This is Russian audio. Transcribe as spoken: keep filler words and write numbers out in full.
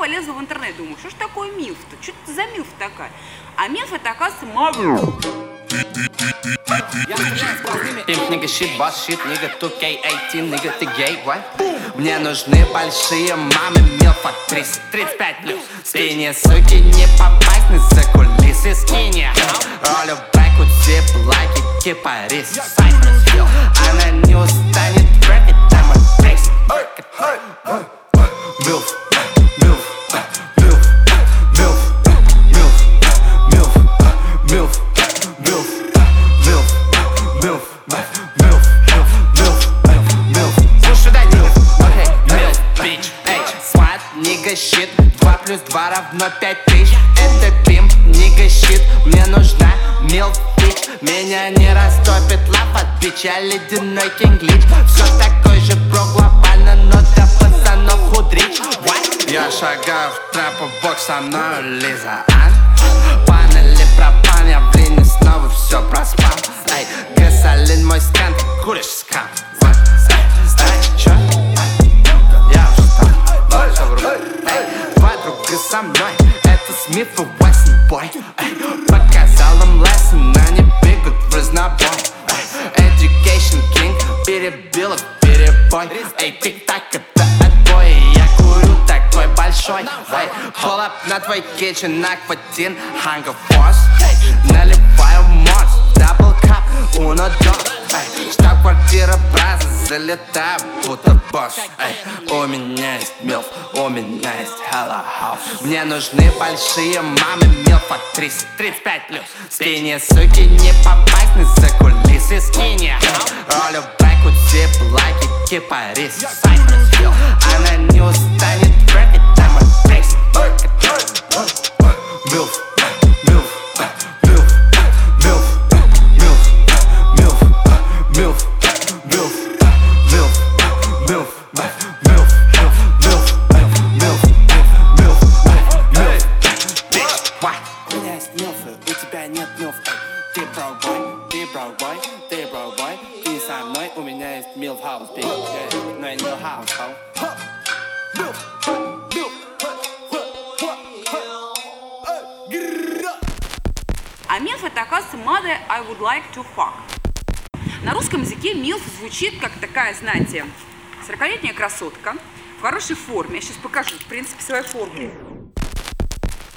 полезла в интернет, думаю, что ж такое милф-то? Что это за милф такая? А милф это, оказывается, мама. Пимп, нига, щит, босс, щит, нига, ту кей восемнадцать, нига, ты гей, what? Мне нужны большие мамы, милф актрис, тридцать пять плюс. Спине, суки, не попасть на за кулисы, скини. Ролю бэк, у тебя лайки, кипарис. Она не устанет рэпить, там актрис. Милф, милф, милф, милф, милф, милф, милф, милф. Щит, два плюс два равно пять тысяч. Это пимп, нига, щит. Мне нужна милф бич. Меня не растопит лав от бича, ледяной кинг-лич. Все такой же про глобально, но для пацанов худрич. Я шагаю в трэпу, бокс со мною Лиза Ан. Панели пропан, я в линии снова все проспал. Эй, Гасолин мой скан, ты куришь скан. Эй, чё? Я устал. Два друга со мной, это Смит и Вессон, бой. Показал им лессон, они бегают в разнобой. Education King, перебил их перебой. Эй, тик-так, это отбой. Я курю такой большой. Эй, pull up на твой kitchen, акватин, hunger force. Наливаю морс, double cup, uno dos. Эй, штаб-квартира Браза, залетаю, будто босс. Эй, у меня есть милф, у меня есть hella house. Мне нужны большие мамы, милф актрисы, тридцать пять плюс. Спине, суки, не попасть на за кулисы, скини. Ролю бэк, у тебя лайки, кипарис. Она не устанет рэпить, там актрис. Милф, милф, милф, милф, милф, милф, милф, милф, милф, милф, милф, милф, милф, милф, милф. У меня есть милфы, у тебя нет милф. Ты брок-бой, ты брок-бой, ты брок-бой. Ты со мной, у меня есть милф-хаус, биг. Но я не милф-хаус, хоу. А милф это, оказывается, mother I would like to fuck. На русском языке милф звучит как такая, знаете, сорокалетняя красотка в хорошей форме. Я сейчас покажу, в принципе, свою форму.